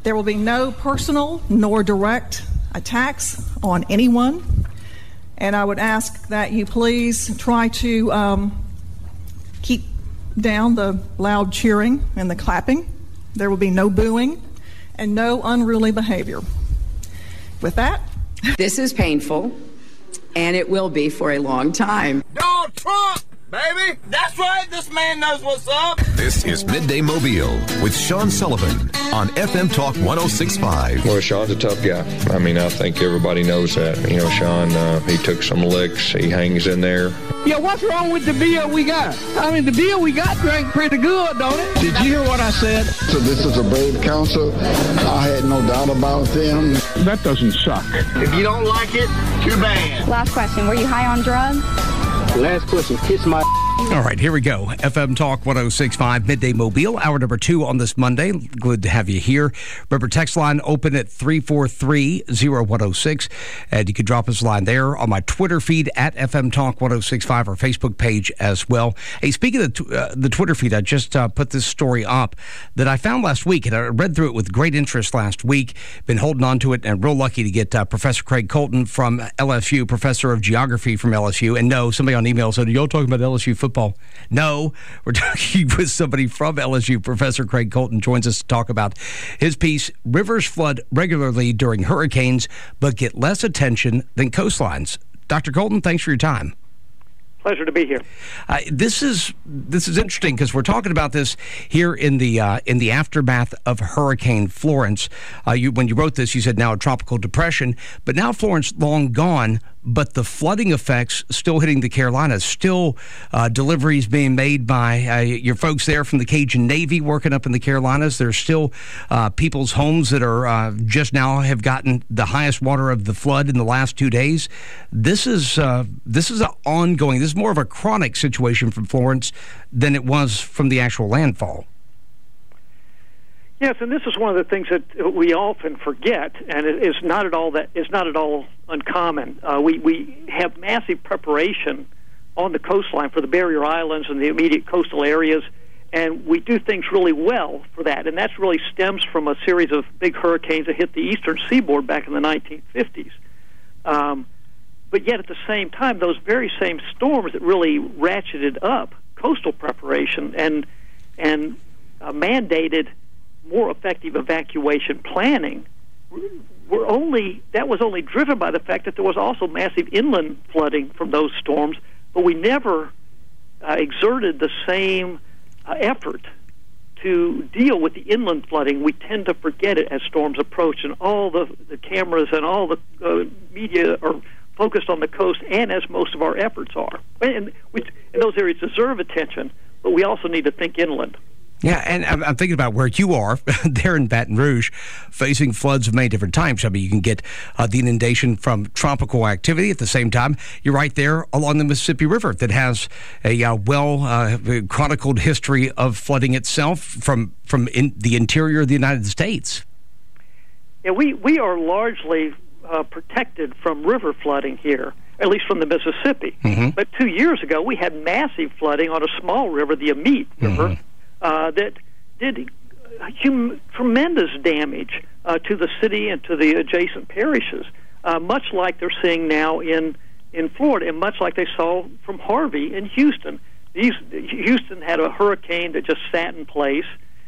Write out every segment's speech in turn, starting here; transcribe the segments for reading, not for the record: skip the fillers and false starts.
There will be no personal nor direct attacks on anyone. And I would ask that you please try to keep down the loud cheering and the clapping. There will be no booing and no unruly behavior. With that, this is painful, and it will be for a long time. Donald Trump, baby! That's right, this man knows what's up! This is Midday Mobile with Sean Sullivan on FM Talk 106.5. Well, Sean's a tough guy. I mean, I think everybody knows that. You know, Sean, he took some licks. He hangs in there. Yeah, what's wrong with the beer we got? I mean, the beer we got drank pretty good, don't it? Did you hear what I said? So this is a brave council. I had no doubt about them. That doesn't suck. If you don't like it, too bad. Last question, were you high on drugs? Last question, kiss my... All right, here we go. FM Talk 106.5, Midday Mobile, hour number 2 on this Monday. Good to have you here. Remember, text line open at 343-0106, and you can drop us a line there on my Twitter feed at FM Talk 106.5, our Facebook page as well. Hey, speaking of the Twitter feed, I just put this story up that I found last week, and I read through it with great interest last week. Been holding on to it, and real lucky to get Professor Craig Colton from LSU, professor of geography from LSU. And no, somebody on email said, y'all talking about LSU football? No, we're talking with somebody from LSU. Professor Craig Colton joins us to talk about his piece, Rivers Flood Regularly During Hurricanes, but Get Less Attention Than Coastlines. Dr. Colton, thanks for your time. Pleasure to be here. This is interesting because we're talking about this here in the aftermath of Hurricane Florence. When you wrote this, you said now a tropical depression, but now Florence long gone, but the flooding effects still hitting the Carolinas. Still deliveries being made by your folks there from the Cajun Navy working up in the Carolinas. There's still people's homes that are just now have gotten the highest water of the flood in the last 2 days. This is an ongoing. This is more of a chronic situation from Florence than it was from the actual landfall. Yes, and this is one of the things that we often forget, and it is not at all uncommon. We have massive preparation on the coastline for the barrier islands and the immediate coastal areas, and we do things really well for that. And that really stems from a series of big hurricanes that hit the eastern seaboard back in the 1950s. But yet at the same time, those very same storms that really ratcheted up coastal preparation and mandated more effective evacuation planning that was only driven by the fact that there was also massive inland flooding from those storms, but we never exerted the same effort to deal with the inland flooding. We tend to forget it as storms approach, and all the cameras and all the media are focused on the coast, and as most of our efforts are. And those areas deserve attention, but we also need to think inland. Yeah, and I'm thinking about where you are there in Baton Rouge, facing floods of many different types. I mean, you can get the inundation from tropical activity. At the same time, you're right there along the Mississippi River that has a chronicled history of flooding itself from the interior of the United States. Yeah, we are largely protected from river flooding here, at least from the Mississippi. Mm-hmm. But 2 years ago, we had massive flooding on a small river, the Amite River, mm-hmm. That did tremendous damage to the city and to the adjacent parishes, much like they're seeing now in Florida, and much like they saw from Harvey in Houston. Houston had a hurricane that just sat in place,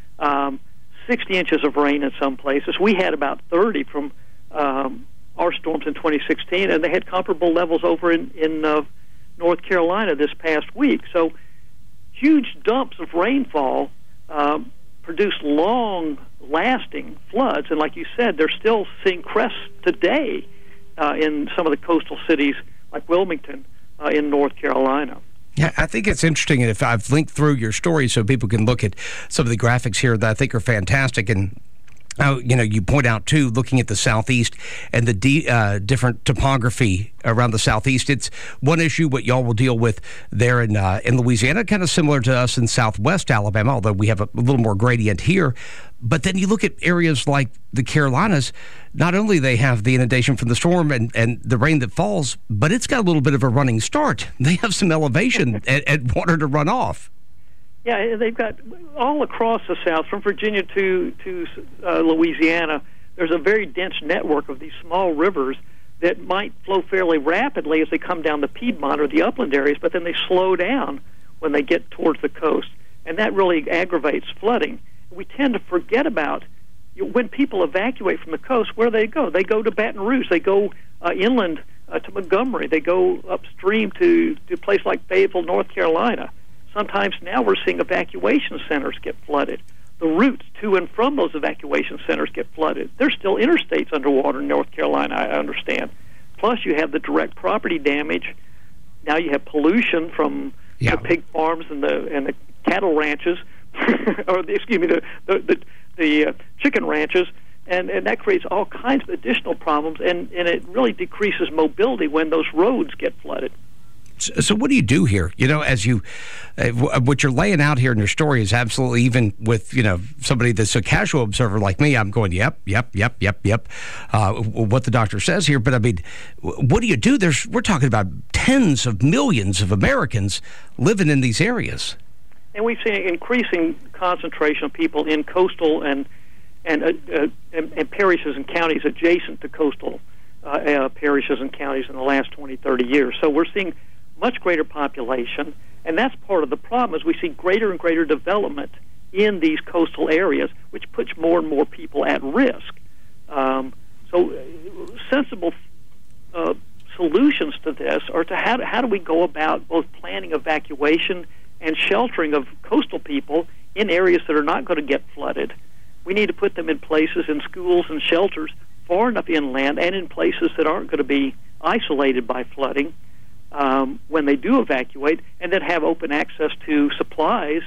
60 inches of rain in some places. We had about 30 from our storms in 2016, and they had comparable levels over in North Carolina this past week. So huge dumps of rainfall produce long-lasting floods, and like you said, they're still seeing crests today in some of the coastal cities like Wilmington in North Carolina. Yeah, I think it's interesting, and if I've linked through your story so people can look at some of the graphics here that I think are fantastic, and you point out, too, looking at the Southeast and the different topography around the Southeast. It's one issue what y'all will deal with there in Louisiana, kind of similar to us in Southwest Alabama, although we have a little more gradient here. But then you look at areas like the Carolinas, not only they have the inundation from the storm and the rain that falls, but it's got a little bit of a running start. They have some elevation and water to run off. Yeah, they've got all across the South, from Virginia to Louisiana. There's a very dense network of these small rivers that might flow fairly rapidly as they come down the Piedmont or the upland areas, but then they slow down when they get towards the coast, and that really aggravates flooding. We tend to forget about when people evacuate from the coast, where they go. They go to Baton Rouge. They go inland to Montgomery. They go upstream to a place like Fayetteville, North Carolina. Sometimes now we're seeing evacuation centers get flooded. The routes to and from those evacuation centers get flooded. There's still interstates underwater in North Carolina, I understand. Plus, you have the direct property damage. Now you have pollution from the pig farms and the cattle ranches, or the chicken ranches, and that creates all kinds of additional problems, and it really decreases mobility when those roads get flooded. So what do you do here? You know, as you, what you're laying out here in your story is absolutely, even with, somebody that's a casual observer like me, I'm going, yep, what the doctor says here. But I mean, what do you do? We're talking about tens of millions of Americans living in these areas. And we've seen an increasing concentration of people in coastal and parishes and counties adjacent to coastal parishes and counties in the last 20, 30 years. So we're seeing much greater population, and that's part of the problem, is we see greater and greater development in these coastal areas, which puts more and more people at risk. So sensible solutions to this are to how do we go about both planning evacuation and sheltering of coastal people in areas that are not going to get flooded. We need to put them in places, in schools and shelters far enough inland and in places that aren't going to be isolated by flooding when they do evacuate, and then have open access to supplies,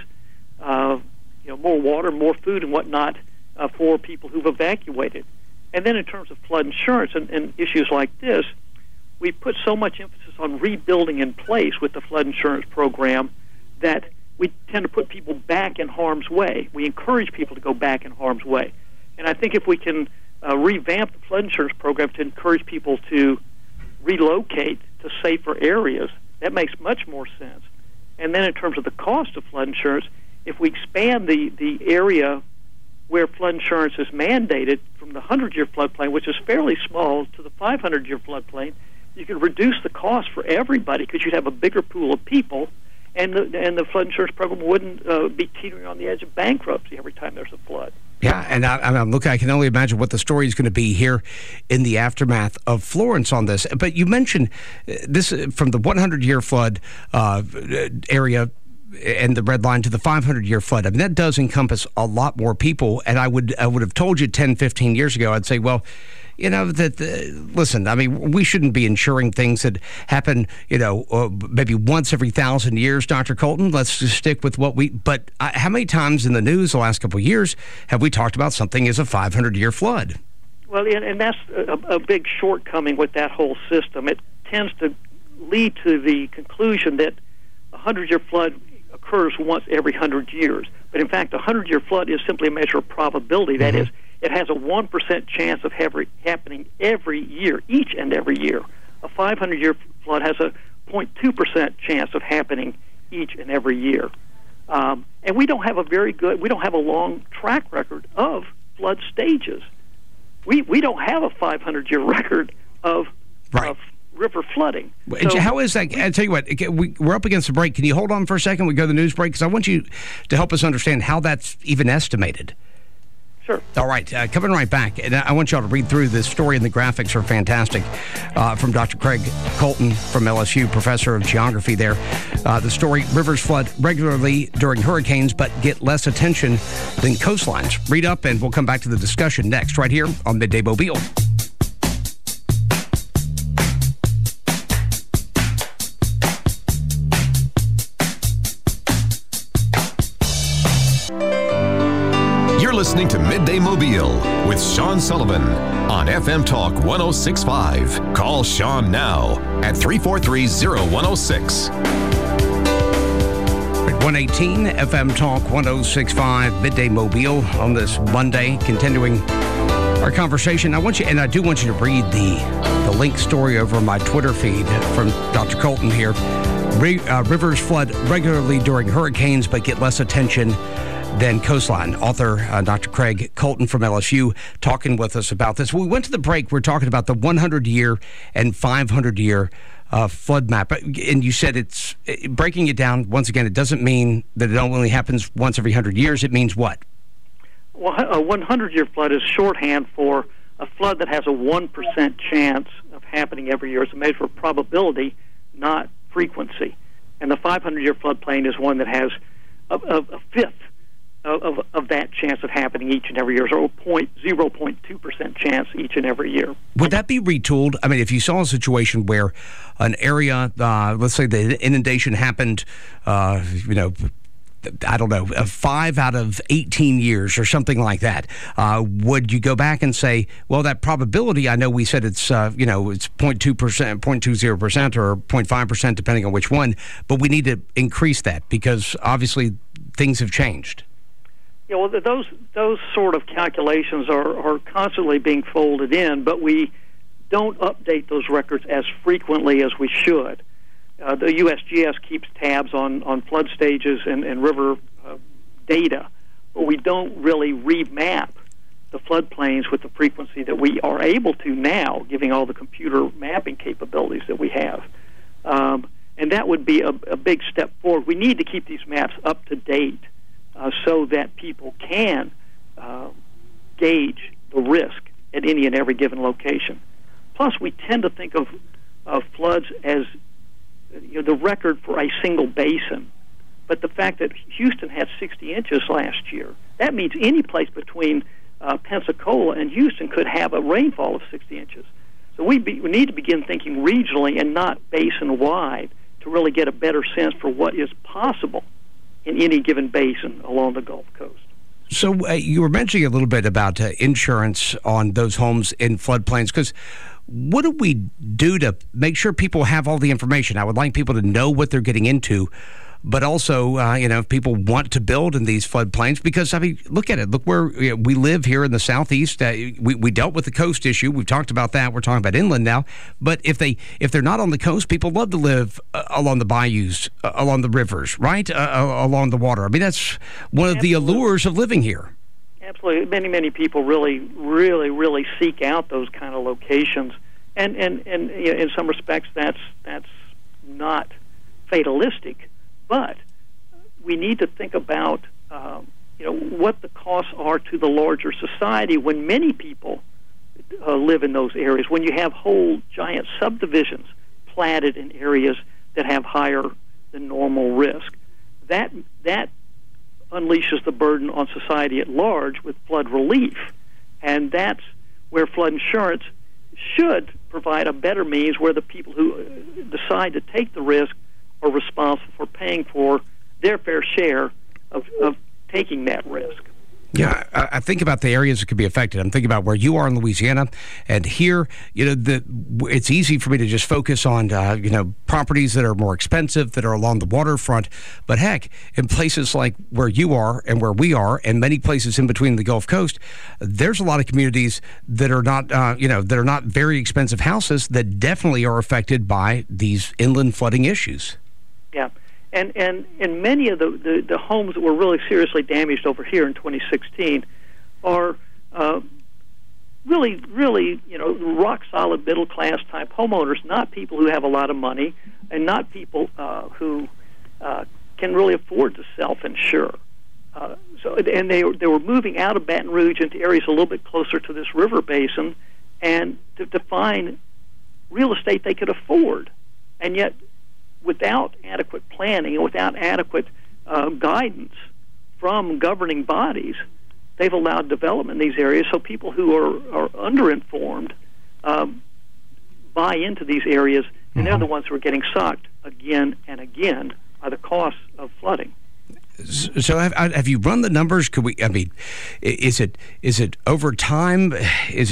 more water, more food and whatnot for people who've evacuated. And then in terms of flood insurance and issues like this, we put so much emphasis on rebuilding in place with the flood insurance program that we tend to put people back in harm's way. We encourage people to go back in harm's way. And I think if we can revamp the flood insurance program to encourage people to relocate to safer areas, that makes much more sense. And then in terms of the cost of flood insurance, if we expand the area where flood insurance is mandated from the 100-year floodplain, which is fairly small, to the 500-year floodplain, you could reduce the cost for everybody because you'd have a bigger pool of people, and the flood insurance program wouldn't be teetering on the edge of bankruptcy every time there's a flood. Yeah, and I'm looking. I can only imagine what the story is going to be here in the aftermath of Florence on this. But you mentioned this from the 100-year flood area and the red line to the 500-year flood. I mean, that does encompass a lot more people. And I would have told you 10, 15 years ago, I'd say, well, listen, I mean, we shouldn't be insuring things that happen, maybe once every 1,000 years, Dr. Colton. Let's just stick with but how many times in the news the last couple of years have we talked about something as a 500-year flood? Well, and that's a big shortcoming with that whole system. It tends to lead to the conclusion that a 100-year flood occurs once every 100 years. But in fact, a 100-year flood is simply a measure of probability. That is, it has a 1% chance of happening every year, each and every year. A 500-year flood has a 0.2% chance of happening each and every year. And we don't have a long track record of flood stages. We don't have a 500-year record of river flooding. So, how is that? I'll tell you what, we're up against the break. Can you hold on for a second? We go to the news break, because I want you to help us understand how that's even estimated. Sure. All right, coming right back, and I want y'all to read through this story, and the graphics are fantastic, from Dr. Craig Colton from LSU, professor of geography there. The story, rivers flood regularly during hurricanes, but get less attention than coastlines. Read up, and we'll come back to the discussion next, right here on Midday Mobile. Listening to Midday Mobile with Sean Sullivan on FM Talk 106.5. Call Sean now at 343-0106. 118 FM Talk 106.5 Midday Mobile on this Monday, continuing our conversation. I do want you to read the link story over my Twitter feed from Dr. Colton here. Rivers flood regularly during hurricanes but get less attention than coastline. Author Dr. Craig Colton from LSU talking with us about this. When we went to the break, we're talking about the 100-year and 500-year flood map. And you said it's breaking it down. Once again, it doesn't mean that it only happens once every 100 years. It means what? Well, a 100-year flood is shorthand for a flood that has a 1% chance of happening every year. It's a measure of probability, not frequency. And the 500-year floodplain is one that has a fifth of that chance of happening each and every year, so 0.2% chance each and every year. Would that be retooled? I mean, if you saw a situation where an area, let's say the inundation happened, I don't know, 5 out of 18 years or something like that, would you go back and say, well, that probability, I know we said it's, it's 0.2%, 0.20% or 0.5%, depending on which one, but we need to increase that because obviously things have changed. Yeah, well, those sort of calculations are constantly being folded in, but we don't update those records as frequently as we should. The USGS keeps tabs on flood stages and river data, but we don't really remap the floodplains with the frequency that we are able to now, giving all the computer mapping capabilities that we have. And that would be a big step forward. We need to keep these maps up to date so that people can gauge the risk at any and every given location. Plus, we tend to think of floods as the record for a single basin. But the fact that Houston had 60 inches last year, that means any place between Pensacola and Houston could have a rainfall of 60 inches. So we need to begin thinking regionally and not basin-wide to really get a better sense for what is possible in any given basin along the Gulf Coast. So you were mentioning a little bit about insurance on those homes in floodplains, because what do we do to make sure people have all the information? I would like people to know what they're getting into, but also, if people want to build in these floodplains, because, I mean, look at it. Look where we live here in the Southeast. We dealt with the coast issue. We've talked about that. We're talking about inland now. But if they're not on the coast, people love to live along the bayous, along the rivers, right? Along the water. I mean, that's one of the allures of living here. Absolutely. Many people really seek out those kind of locations. And in some respects, that's not fatalistic. But we need to think about, what the costs are to the larger society when many people live in those areas. When you have whole giant subdivisions platted in areas that have higher than normal risk, that unleashes the burden on society at large with flood relief, and that's where flood insurance should provide a better means where the people who decide to take the risk are responsible for paying for their fair share of taking that risk. Yeah, I think about the areas that could be affected. I'm thinking about where you are in Louisiana, and here, it's easy for me to just focus on, properties that are more expensive, that are along the waterfront. But heck, in places like where you are and where we are, and many places in between the Gulf Coast, there's a lot of communities that are not, that are not very expensive houses that definitely are affected by these inland flooding issues. Yeah. And many of the homes that were really seriously damaged over here in 2016 are really rock solid middle class type homeowners, not people who have a lot of money and not people who can really afford to self-insure. And they were moving out of Baton Rouge into areas a little bit closer to this river basin, and to find real estate they could afford, and yet, without adequate planning and without adequate guidance from governing bodies, they've allowed development in these areas. So people who are underinformed buy into these areas, and they're the ones who are getting sucked again and again by the costs of flooding. So have you run the numbers? Is it over time? Is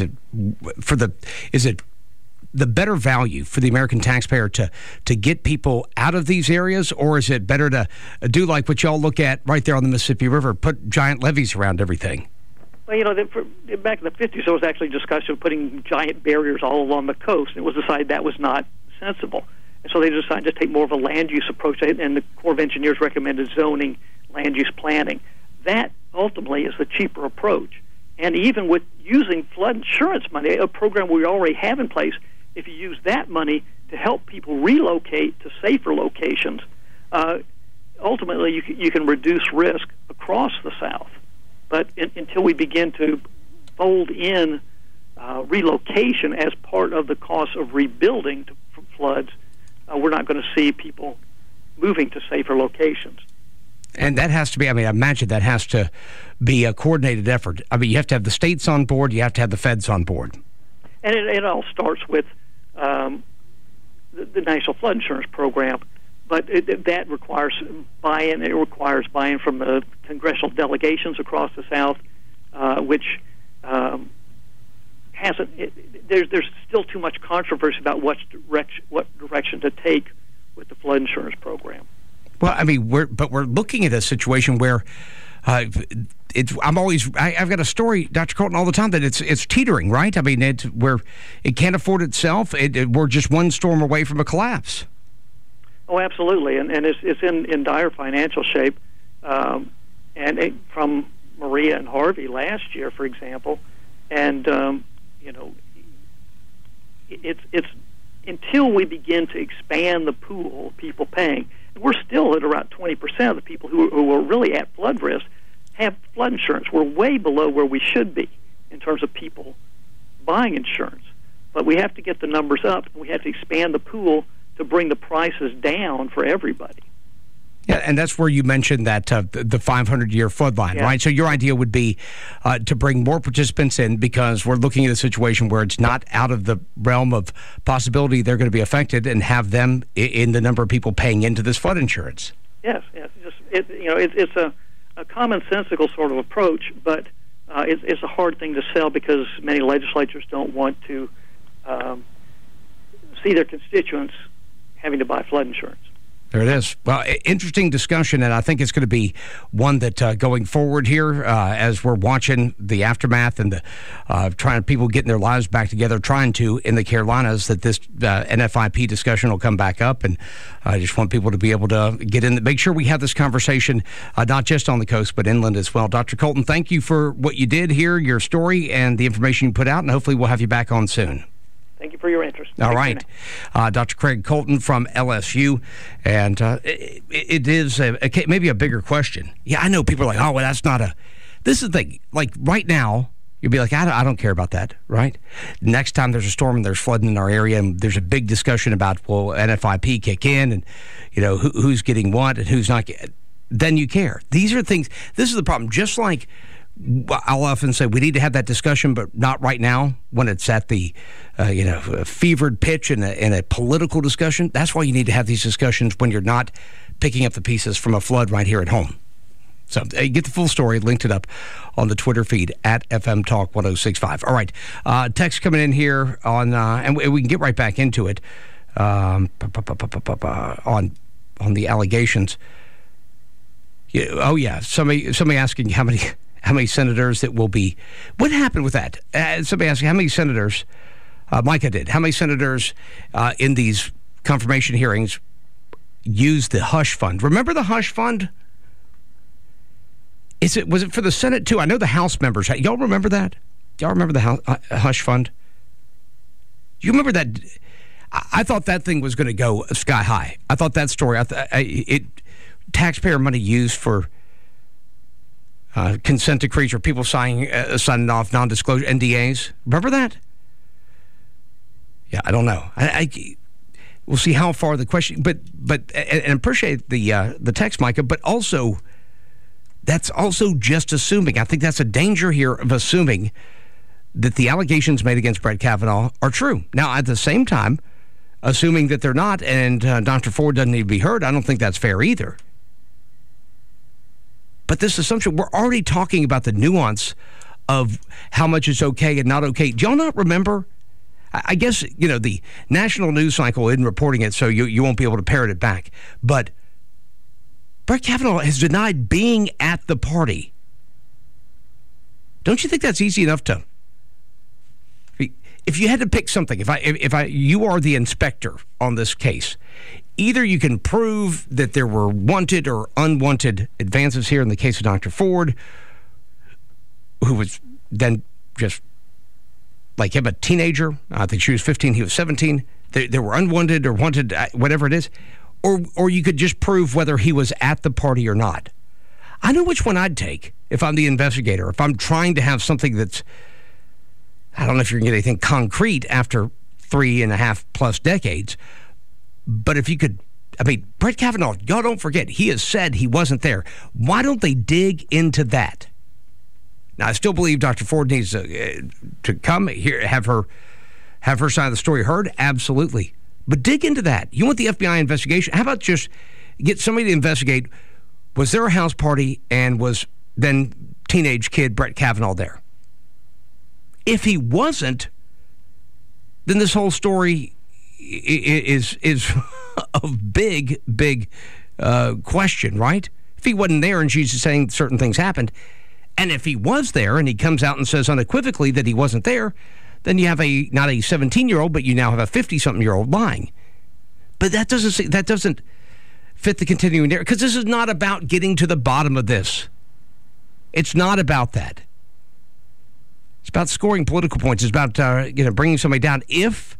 it the better value for the American taxpayer to get people out of these areas, or is it better to do like what y'all look at right there on the Mississippi River, put giant levees around everything? Well, back in the 50s, there was actually discussion of putting giant barriers all along the coast. It was decided that was not sensible. And so they decided to take more of a land use approach, and the Corps of Engineers recommended zoning, land use planning. That ultimately is the cheaper approach. And even with using flood insurance money, a program we already have in place, if you use that money to help people relocate to safer locations, ultimately you can reduce risk across the South. But until we begin to fold in relocation as part of the cost of rebuilding from floods, we're not going to see people moving to safer locations. And that has to be, I imagine that has to be a coordinated effort. You have to have the states on board, you have to have the feds on board. And it all starts with the National Flood Insurance Program, but that requires buy-in. It requires buy-in from the congressional delegations across the South, which hasn't. There's still too much controversy about what direction to take with the flood insurance program. Well, we're looking at a situation where I've got a story, Dr. Colton, all the time that it's teetering, right? Where it can't afford itself. We're just one storm away from a collapse. Oh, absolutely, and it's in dire financial shape. And from Maria and Harvey last year, for example, and it's until we begin to expand the pool of people paying. We're still at around 20% of the people who are really at flood risk have flood insurance. We're way below where we should be in terms of people buying insurance. But we have to get the numbers up, and we have to expand the pool to bring the prices down for everybody. Yeah, and that's where you mentioned that the 500-year flood line, right? So your idea would be to bring more participants in, because we're looking at a situation where it's not out of the realm of possibility they're going to be affected, and have them in the number of people paying into this flood insurance. Yes. It's a commonsensical sort of approach, but it's a hard thing to sell because many legislatures don't want to see their constituents having to buy flood insurance. There it is. Well, interesting discussion, and I think it's going to be one that going forward here, as we're watching the aftermath and the people getting their lives back together, trying to in the Carolinas, that this NFIP discussion will come back up, and I just want people to be able to get in, make sure we have this conversation not just on the coast but inland as well. Dr. Colton, thank you for what you did here, your story, and the information you put out, and hopefully we'll have you back on soon. Thank you for your interest. All right. Dr. Craig Colton from LSU. And it is maybe a bigger question. Yeah, I know people are like, oh, well, that's not a... This is the thing. Like, right now, you'll be like, I don't care about that, right? Next time there's a storm and there's flooding in our area, and there's a big discussion about, will NFIP kick in, and, who's getting what and who's not getting... Then you care. These are things... This is the problem. Just like... I'll often say we need to have that discussion, but not right now when it's at the fevered pitch in a political discussion. That's why you need to have these discussions when you're not picking up the pieces from a flood right here at home. So get the full story, linked it up on the Twitter feed at FM Talk 1065. All right, text coming in here on, and we can get right back into it on the allegations. Somebody asking how many senators that will be... What happened with that? Somebody asking how many senators... Micah did. How many senators in these confirmation hearings used the hush fund? Remember the hush fund? Was it for the Senate, too? I know the House members. Y'all remember that? Y'all remember the hush fund? Do you remember that? I thought that thing was going to go sky high. I thought that story... taxpayer money used for... consent decrees, or people signing off non-disclosure NDAs. Remember that? Yeah, I don't know. We'll see how far the question. But and appreciate the text, Micah. But also, that's also just assuming. I think that's a danger here of assuming that the allegations made against Brett Kavanaugh are true. Now, at the same time, assuming that they're not, and Dr. Ford doesn't need to be heard, I don't think that's fair either. But this assumption, we're already talking about the nuance of how much is okay and not okay. Do y'all not remember? I guess, the national news cycle isn't reporting it, so you won't be able to parrot it back. But Brett Kavanaugh has denied being at the party. Don't you think that's easy enough to... if you had to pick something, you are the inspector on this case, either you can prove that there were wanted or unwanted advances here in the case of Dr. Ford, who was then just like him, a teenager. I think she was 15, he was 17. There were unwanted or wanted, whatever it is. Or you could just prove whether he was at the party or not. I know which one I'd take if I'm the investigator. If I'm trying to have something that's, I don't know if you're going to get anything concrete after 3.5+ decades, but if you could, I mean, Brett Kavanaugh, y'all don't forget, he has said he wasn't there. Why don't they dig into that? Now, I still believe Dr. Ford needs to come here, have her side of the story heard. Absolutely. But dig into that. You want the FBI investigation? How about just get somebody to investigate, was there a house party and was then teenage kid Brett Kavanaugh there? If he wasn't, then this whole story is of big question, right? If he wasn't there and she's just saying certain things happened, and if he was there and he comes out and says unequivocally that he wasn't there, then you have not a 17-year-old, but you now have a 50-something-year-old lying. But that doesn't fit the continuing narrative, because this is not about getting to the bottom of this. It's not about that. It's about scoring political points. It's about bringing somebody down. If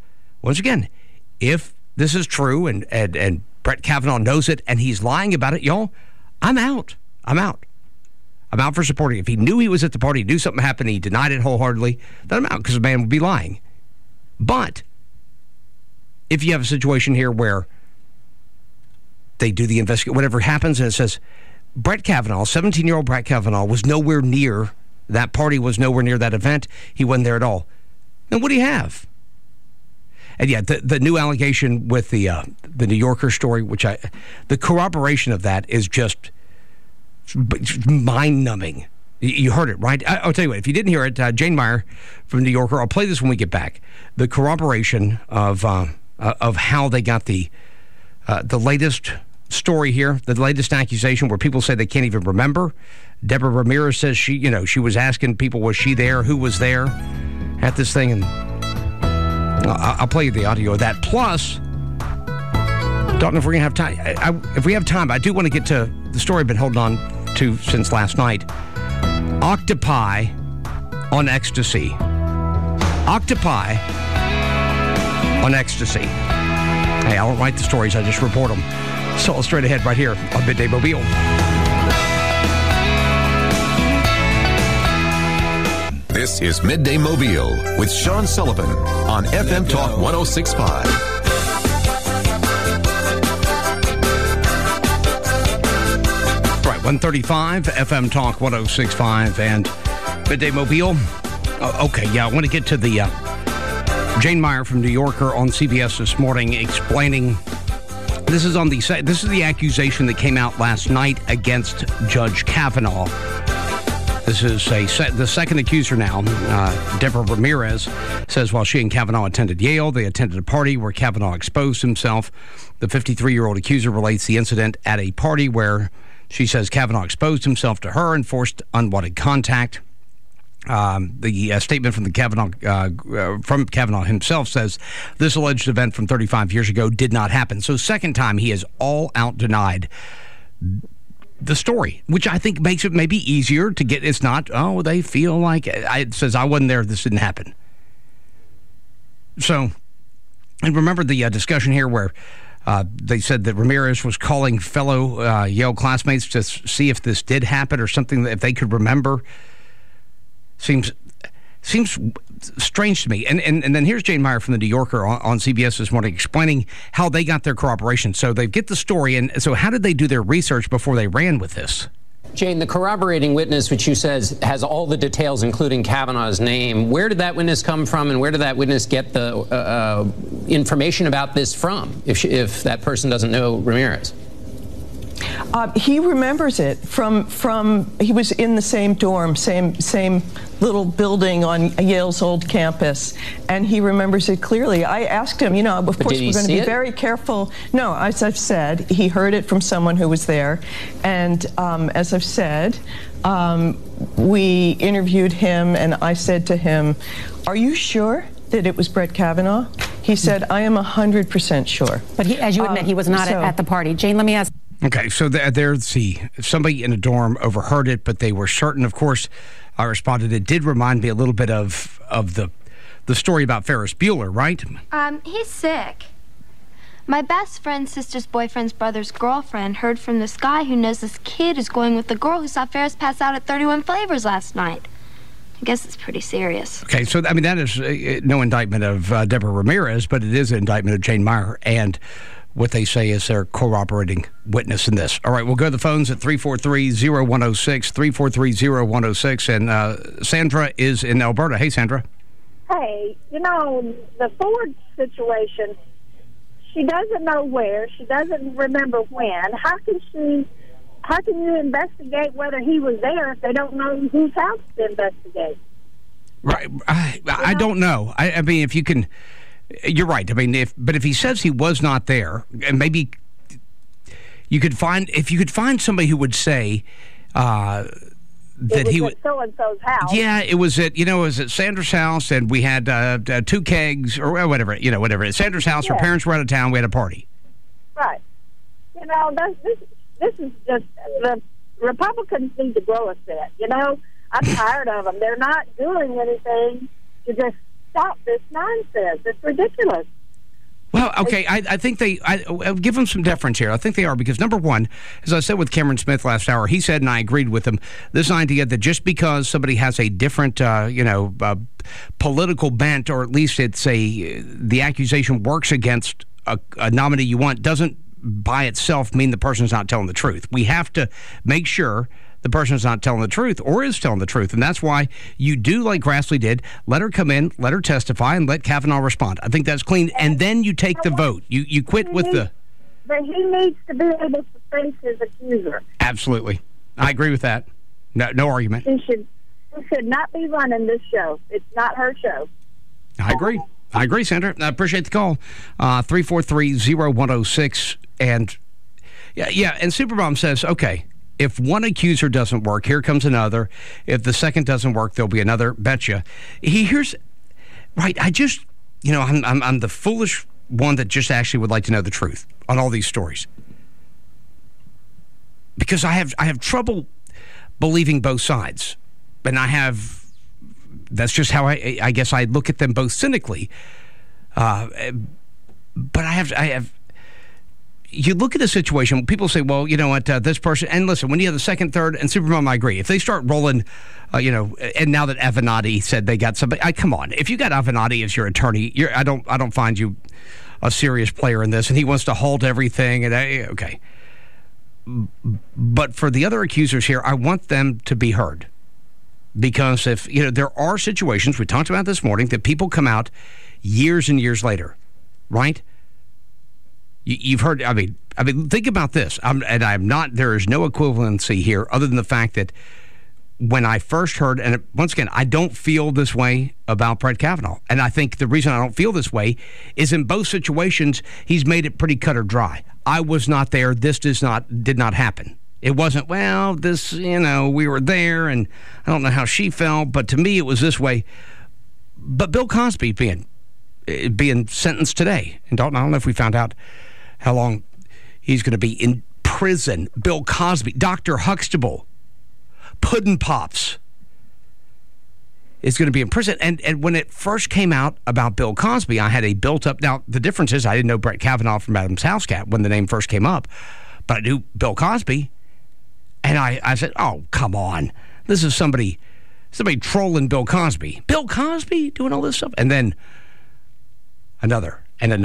this is true and Brett Kavanaugh knows it and he's lying about it, y'all, I'm out. I'm out for supporting. If he knew he was at the party, knew something happened, he denied it wholeheartedly, then I'm out, because the man would be lying. But if you have a situation here where they do the investigation, whatever happens, and it says Brett Kavanaugh, 17-year-old Brett Kavanaugh, was nowhere near that party, was nowhere near that event, he wasn't there at all, then what do you have? And yeah, the new allegation with the New Yorker story, the corroboration of that is just mind-numbing. You heard it, right? I'll tell you what, if you didn't hear it, Jane Meyer from New Yorker, I'll play this when we get back. The corroboration of how they got the latest story here, the latest accusation where people say they can't even remember. Deborah Ramirez says she was asking people, was she there? Who was there at this thing? And I'll play you the audio of that. Plus, don't know if we're going to have time. If we have time, I do want to get to the story I've been holding on to since last night. Octopi on ecstasy. Octopi on ecstasy. Hey, I don't write the stories, I just report them. So I'll straight ahead right here on Midday Mobile. This is Midday Mobile with Sean Sullivan on FM Talk 106.5. Right, 135 FM Talk 106.5 and Midday Mobile. Okay, yeah, I want to get to the Jane Meyer from New Yorker on CBS this morning explaining. This is the accusation that came out last night against Judge Kavanaugh. This is the second accuser now. Deborah Ramirez says while she and Kavanaugh attended Yale, they attended a party where Kavanaugh exposed himself. The 53-year-old accuser relates the incident at a party where she says Kavanaugh exposed himself to her and forced unwanted contact. The statement from Kavanaugh himself says this alleged event from 35 years ago did not happen. So second time he has all out denied the story, which I think makes it maybe easier to get. It's not, they feel like it says I wasn't there, this didn't happen. So, and remember the discussion here where they said that Ramirez was calling fellow Yale classmates to see if this did happen or something, if they could remember. Seems strange to me. And then here's Jane Meyer from the New Yorker on CBS this morning explaining how they got their corroboration. So they get the story, and so how did they do their research before they ran with this? Jane, the corroborating witness, which you says has all the details, including Kavanaugh's name, where did that witness come from, and where did that witness get the information about this from, if that person doesn't know Ramirez? He remembers it from he was in the same dorm, same little building on Yale's old campus, and he remembers it clearly. I asked him, of course we're going to be very careful. No, as I've said, he heard it from someone who was there, and as I've said, we interviewed him, and I said to him, "Are you sure that it was Brett Kavanaugh. He said, I am 100% sure. But he, as you admit, he was not at the party. Jane, let me ask. Okay, so there's somebody in a dorm overheard it, but they were certain. Of course, I responded. It did remind me a little bit of the story about Ferris Bueller, right? He's sick. My best friend's sister's boyfriend's brother's girlfriend heard from this guy who knows this kid is going with the girl who saw Ferris pass out at 31 Flavors last night. I guess it's pretty serious. Okay, so, I mean, that is no indictment of Deborah Ramirez, but it is an indictment of Jane Meyer and what they say is their corroborating witness in this. All right, we'll go to the phones at 343-0106, 343-0106, and Sandra is in Alberta. Hey, Sandra. Hey, the Ford situation, she doesn't know where, she doesn't remember when. How can you investigate whether he was there if they don't know whose house to investigate? Right. I don't know. I mean, if you can... You're right. I mean, if he says he was not there, and maybe you could find somebody who would say that he was at so and so's house. Yeah, it was at Sandra's house, and we had 2 kegs or whatever. At Sandra's house. Her parents were out of town. We had a party. Right. This is just the Republicans need to grow a set. I'm tired of them. They're not doing anything to just stop this nonsense. It's ridiculous. Well, okay, I think I'll give them some deference here. I think they are because, number one, as I said with Cameron Smith last hour, he said, and I agreed with him, this idea that just because somebody has a different, political bent, or at least the accusation works against a nominee you want, doesn't by itself mean the person's not telling the truth. We have to make sure the person's not telling the truth or is telling the truth. And that's why you do like Grassley did. Let her come in, let her testify, and let Kavanaugh respond. I think that's clean. And then you take the vote. You quit with the... But he needs to be able to face his accuser. Absolutely. I agree with that. No argument. He should not be running this show. It's not her show. I agree, Sandra. I appreciate the call. 343-0106. And yeah, and Supermom says, okay, if one accuser doesn't work, here comes another. If the second doesn't work, there'll be another. Betcha. Right. I just, I'm the foolish one that just actually would like to know the truth on all these stories, because I have trouble believing both sides, and that's just how I guess I look at them both cynically. But I have. You look at a situation, people say, well, you know what, this person, and listen, when you have the second, third, and Supermom, I agree. If they start rolling, and now that Avenatti said they got somebody, come on. If you got Avenatti as your attorney, I don't find you a serious player in this, and he wants to halt everything, and okay. But for the other accusers here, I want them to be heard. Because if, there are situations, we talked about this morning, that people come out years and years later, right? You've heard, I mean, think about this. There is no equivalency here other than the fact that when I first heard, and once again, I don't feel this way about Brett Kavanaugh. And I think the reason I don't feel this way is in both situations, he's made it pretty cut or dry. I was not there. This did not happen. It wasn't, well, this, we were there, and I don't know how she felt, but to me it was this way. But Bill Cosby being sentenced today, and I don't know if we found out how long he's going to be in prison. Bill Cosby, Dr. Huxtable, Puddin' Pops is going to be in prison. And when it first came out about Bill Cosby, I had a built-up... Now, the difference is I didn't know Brett Kavanaugh from Adam's House Cat when the name first came up, but I knew Bill Cosby. And I said, oh, come on. This is somebody trolling Bill Cosby. Bill Cosby doing all this stuff? And then another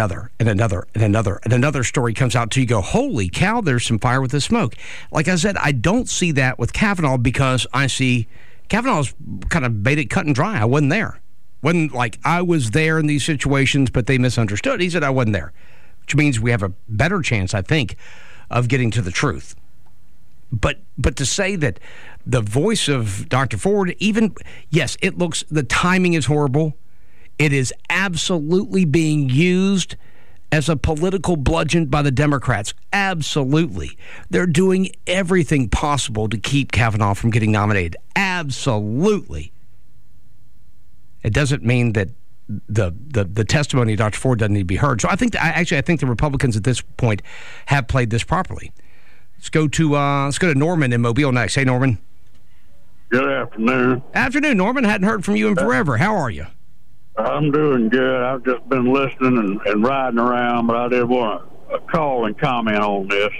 story comes out till you go, holy cow, there's some fire with the smoke. Like I said, I don't see that with Kavanaugh because I see Kavanaugh's kind of made it cut and dry. I wasn't there. Wasn't like I was there in these situations, but they misunderstood. He said I wasn't there, which means we have a better chance, I think, of getting to the truth. But to say that the voice of Dr. Ford, yes, the timing is horrible. It is absolutely being used as a political bludgeon by the Democrats. Absolutely. They're doing everything possible to keep Kavanaugh from getting nominated. Absolutely. It doesn't mean that the testimony of Dr. Ford doesn't need to be heard. So I think the Republicans at this point have played this properly. Let's go to Norman in Mobile next. Hey, Norman. Good afternoon. Afternoon, Norman. Hadn't heard from you in forever. How are you? I'm doing good. I've just been listening and riding around, but I did want to call and comment on this.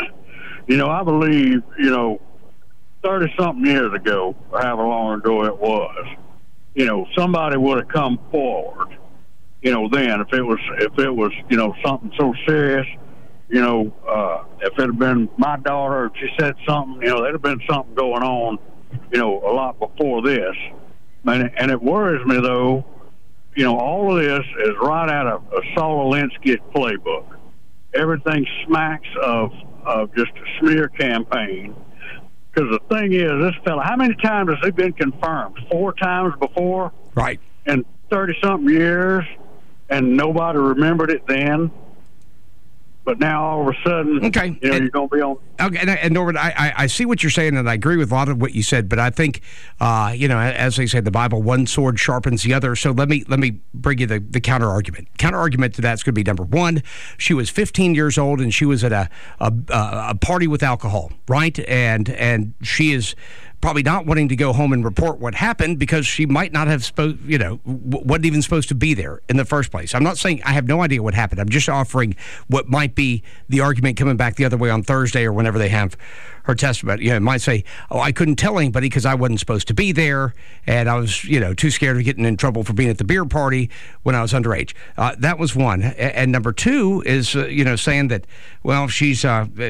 I believe, 30-something years ago, or however long ago it was, somebody would have come forward, then if it was, something so serious, if it had been my daughter, if she said something, there'd have been something going on, a lot before this. And it worries me, though, all of this is right out of Saul Alinsky's playbook. Everything smacks of just a smear campaign. Because the thing is, this fella, how many times has he been confirmed? 4 times before? Right. In 30-something years, and nobody remembered it then. But now all of a sudden, okay, you're going to be on. Okay, and Norman, I see what you're saying, and I agree with a lot of what you said. But I think, as they say in the Bible, one sword sharpens the other. So let me bring you the counter argument. Counter argument to that's going to be number one. She was 15 years old, and she was at a party with alcohol, right? And she is probably not wanting to go home and report what happened because she might not have wasn't even supposed to be there in the first place. I'm not saying I have no idea what happened. I'm just offering what might be the argument coming back the other way on Thursday or whenever they have her testimony. It might say, I couldn't tell anybody because I wasn't supposed to be there, and I was, too scared of getting in trouble for being at the beer party when I was underage. That was one. And number two is, saying that, well, she's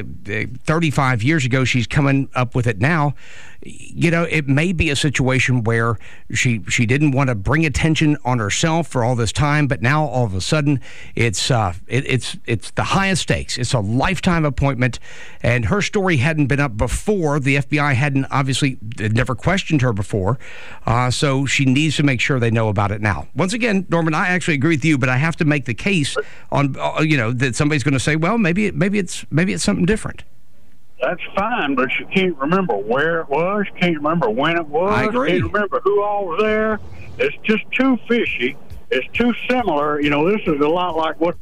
35 years ago, she's coming up with it now. It may be a situation where she didn't want to bring attention on herself for all this time, but now all of a sudden it's the highest stakes. It's a lifetime appointment, and her story hadn't been up before. The FBI hadn't never questioned her before, so she needs to make sure they know about it now. Once again, Norman, I actually agree with you, but I have to make the case on that somebody's going to say, well, maybe it's something different. That's fine, but you can't remember where it was. You can't remember when it was. I agree. You can't remember who all was there. It's just too fishy. It's too similar. This is a lot like what...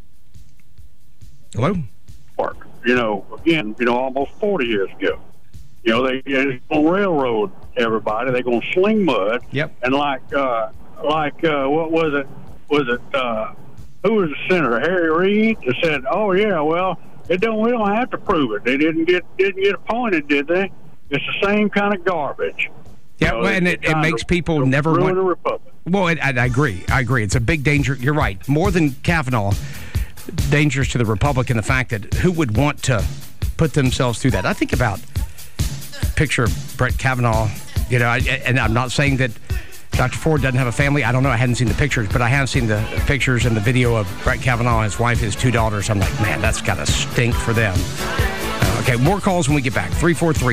Hello? Again, almost 40 years ago. They're going to railroad everybody. They're going to sling mud. Yep. And what was it? Who was the senator? Harry Reid? That said, oh, yeah, well... We don't have to prove it. They didn't get appointed, did they? It's the same kind of garbage. Yeah, and it makes people never ruin the republic. Well, I agree. It's a big danger. You're right. More than Kavanaugh, dangerous to the republic in the fact that who would want to put themselves through that? I think about picture Brett Kavanaugh. And I'm not saying that Dr. Ford doesn't have a family. I don't know. I hadn't seen the pictures, but I have seen the pictures and the video of Brett Kavanaugh, his wife, his 2 daughters. I'm like, man, that's got to stink for them. Okay, more calls when we get back.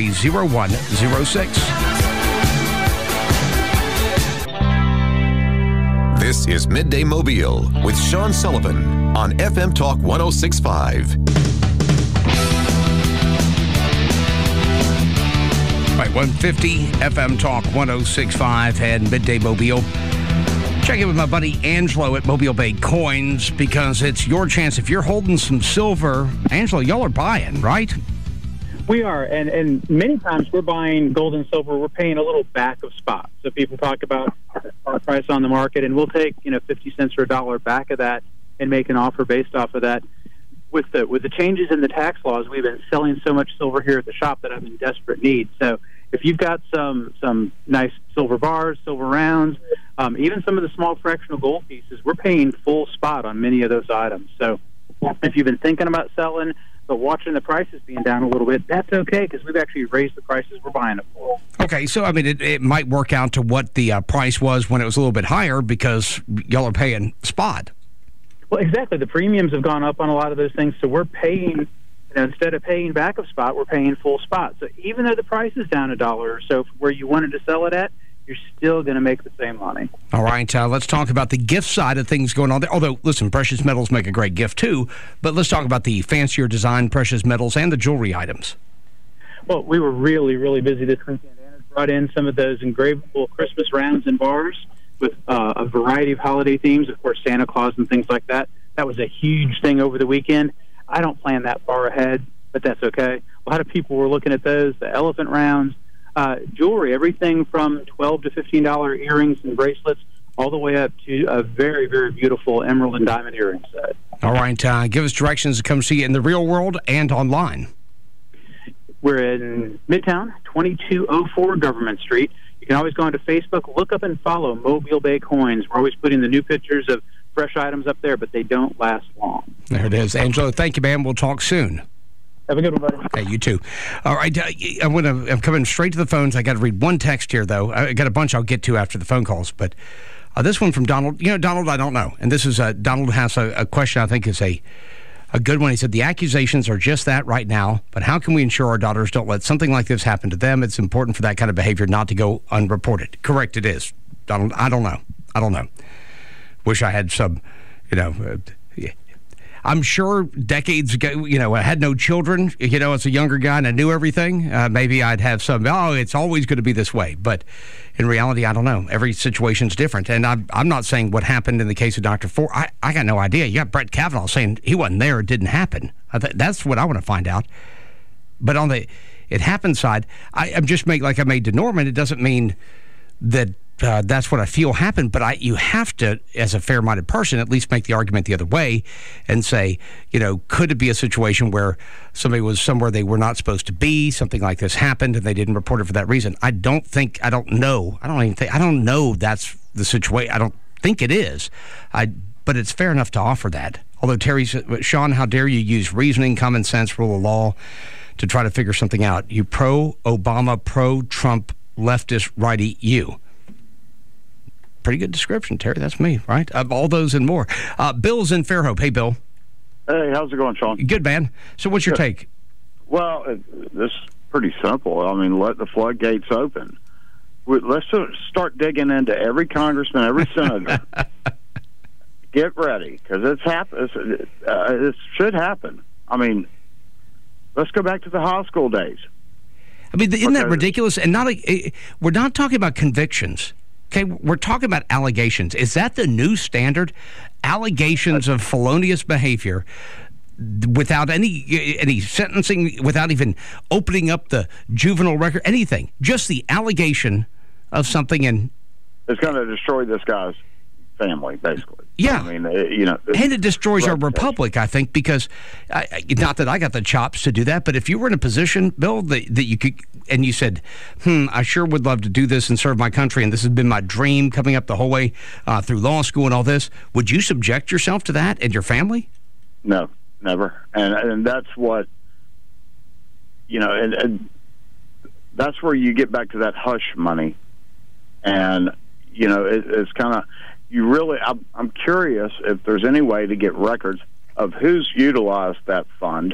343-0106. This is Midday Mobile with Sean Sullivan on FM Talk 106.5. Right, 150 FM Talk 106.5 and Midday Mobile. Check in with my buddy Angelo at Mobile Bay Coins because it's your chance. If you're holding some silver, Angelo, y'all are buying, right? We are, and many times we're buying gold and silver. We're paying a little back of spot. So people talk about our price on the market, and we'll take 50 cents or $1 back of that and make an offer based off of that. With the changes in the tax laws, we've been selling so much silver here at the shop that I'm in desperate need. So if you've got some nice silver bars, silver rounds, even some of the small fractional gold pieces, we're paying full spot on many of those items. So if you've been thinking about selling but watching the prices being down a little bit, that's okay because we've actually raised the prices we're buying it for. Okay, so I mean it might work out to what the price was when it was a little bit higher because y'all are paying spot. Well, exactly. The premiums have gone up on a lot of those things, so we're paying, instead of paying back of spot, we're paying full spot. So even though the price is down $1 or so from where you wanted to sell it at, you're still going to make the same money. All right, let's talk about the gift side of things going on there. Although, listen, precious metals make a great gift too, but let's talk about the fancier design precious metals and the jewelry items. Well, we were really, really busy this weekend. Anna brought in some of those engravable Christmas rounds and bars. with a variety of holiday themes, of course, Santa Claus and things like that. That was a huge thing over the weekend. I don't plan that far ahead, but that's okay. A lot of people were looking at those, the elephant rounds, jewelry, everything from $12 to $15 earrings and bracelets, all the way up to a very, very beautiful emerald and diamond earring set. All right. Give us directions to come see you in the real world and online. We're in Midtown, 2204 Government Street. You can always go onto Facebook, look up and follow Mobile Bay Coins. We're always putting the new pictures of fresh items up there, but they don't last long. There it is. Angelo, thank you, man. We'll talk soon. Have a good one, buddy. Hey, you too. All right, I'm coming straight to the phones. I got to read one text here, though. I got a bunch I'll get to after the phone calls, but this one from Donald. You know, Donald, I don't know. And this is Donald has a question I think is a good one. He said, the accusations are just that right now, but how can we ensure our daughters don't let something like this happen to them? It's important for that kind of behavior not to go unreported. Correct, it is. Donald, I don't know. Wish I had some, I'm sure decades ago, I had no children, as a younger guy and I knew everything. Maybe I'd have some, it's always going to be this way. But in reality, I don't know. Every situation's different. And I'm not saying what happened in the case of Dr. Ford. I got no idea. You got Brett Kavanaugh saying he wasn't there. It didn't happen. That's what I want to find out. But on the it happened side, I'm just like I made to Norman. It doesn't mean that that's what I feel happened, but you have to, as a fair-minded person, at least make the argument the other way and say, could it be a situation where somebody was somewhere they were not supposed to be, something like this happened, and they didn't report it for that reason? I don't know that's the situation. I don't think it is. But it's fair enough to offer that. Although Sean, how dare you use reasoning, common sense, rule of law to try to figure something out? You pro-Obama, pro-Trump, leftist, righty, you. Pretty good description, Terry. That's me, right? All those and more. Bill's in Fairhope. Hey, Bill. Hey, how's it going, Sean? Good, man. So what's your take? Well, this is pretty simple. I mean, let the floodgates open. Let's start digging into every congressman, every senator. Get ready, because it should happen. I mean, let's go back to the high school days. I mean, isn't that ridiculous? And we're not talking about convictions. Okay, we're talking about allegations. Is that the new standard? Allegations of felonious behavior without any sentencing, without even opening up the juvenile record, anything. Just the allegation of something, and it's going to destroy this guy's family, basically. Yeah. I mean, and it destroys our republic, I think, because not that I got the chops to do that, but if you were in a position, Bill, that you could, and you said, I sure would love to do this and serve my country, and this has been my dream coming up the whole way through law school and all this, would you subject yourself to that and your family? No, never. And that's what, and that's where you get back to that hush money. And, it's kind of, I'm curious if there's any way to get records of who's utilized that fund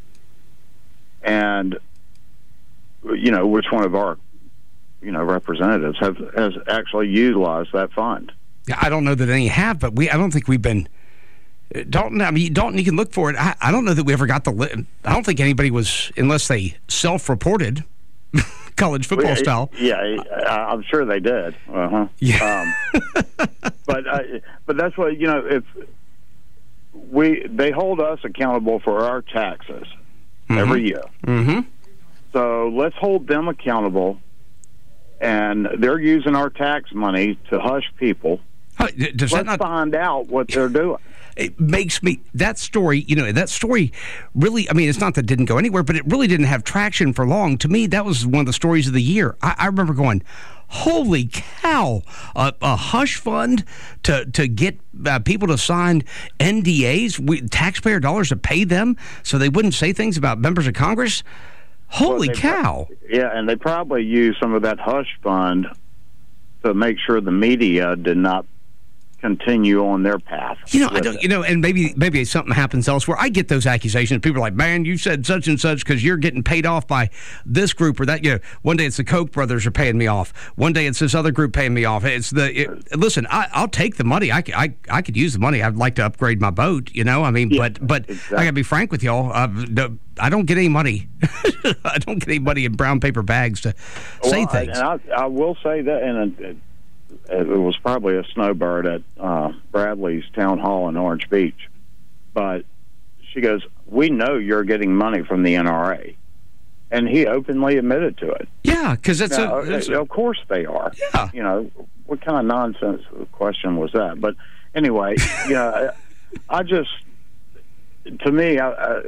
and, which one of our, representatives has actually utilized that fund. I don't know that any have, but I don't think we've been. Dalton, you can look for it. I don't know that we ever got the list. I don't think anybody was, unless they self-reported, college football style. Yeah, I'm sure they did. Yeah. But that's what, if they hold us accountable for our taxes every year. Mm-hmm. So let's hold them accountable, and they're using our tax money to hush people. Let's find out what they're doing. It makes me, that story really, I mean, it's not that it didn't go anywhere, but it really didn't have traction for long. To me, that was one of the stories of the year. I remember going, holy cow, a hush fund to get people to sign NDAs, taxpayer dollars to pay them so they wouldn't say things about members of Congress? Holy cow. Yeah, and they probably used some of that hush fund to make sure the media did not continue on their path. And maybe something happens elsewhere. I get those accusations. People are like, man, you said such and such because you're getting paid off by this group or that. One day it's the Koch brothers are paying me off. One day it's this other group paying me off. Listen, I'll take the money. I could use the money. I'd like to upgrade my boat, but exactly. I got to be frank with y'all. I don't get any money. I don't get any money in brown paper bags to say things. And I will say that, and it was probably a snowbird at Bradley's town hall in Orange Beach. But she goes, "We know you're getting money from the NRA." And he openly admitted to it. Yeah, because of course they are. Yeah. You know, what kind of nonsense question was that? But anyway, I just, to me,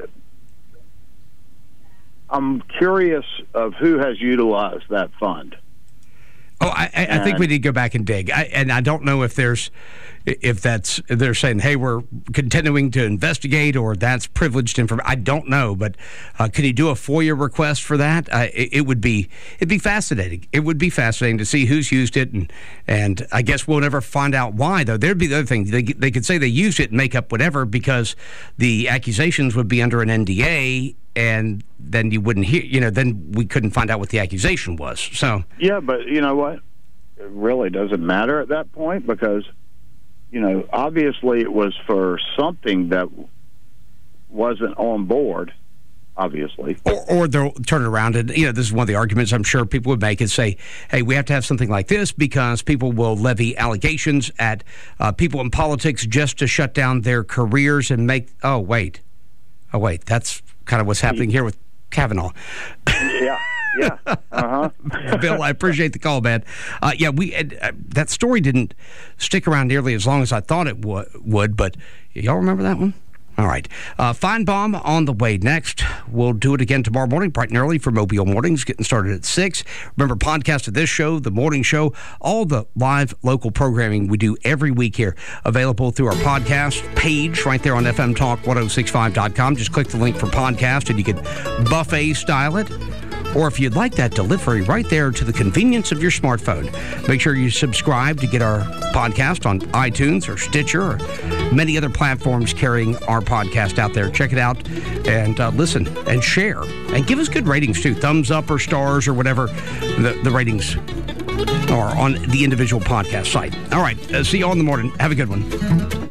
I'm curious of who has utilized that fund. Oh, I think we need to go back and dig. And I don't know if they're saying, hey, we're continuing to investigate, or that's privileged information. I don't know, but could he do a FOIA request for that? It'd be fascinating. It would be fascinating to see who's used it, and I guess we'll never find out why. Though there'd be the other thing, they could say they used it and make up whatever, because the accusations would be under an NDA. And then you wouldn't hear, then we couldn't find out what the accusation was. So yeah, but you know what? It really doesn't matter at that point, because, obviously it was for something that wasn't on board, obviously. Or they'll turn it around and, this is one of the arguments I'm sure people would make, is say, hey, we have to have something like this because people will levy allegations at people in politics just to shut down their careers and make, oh, wait, that's kind of what's happening here with Kavanaugh. Yeah. Uh-huh. Bill, I appreciate the call, man. That story didn't stick around nearly as long as I thought it would, but y'all remember that one? All right. Feinbaum on the way next. We'll do it again tomorrow morning, bright and early for Mobile Mornings, getting started at 6. Remember, podcast of this show, the morning show, all the live local programming we do every week here, available through our podcast page right there on FMTalk1065.com. Just click the link for podcast and you can buffet style it. Or if you'd like that delivery right there to the convenience of your smartphone, make sure you subscribe to get our podcast on iTunes or Stitcher or many other platforms carrying our podcast out there. Check it out and listen and share. And give us good ratings, too. Thumbs up or stars or whatever the ratings are on the individual podcast site. All right. See you all in the morning. Have a good one.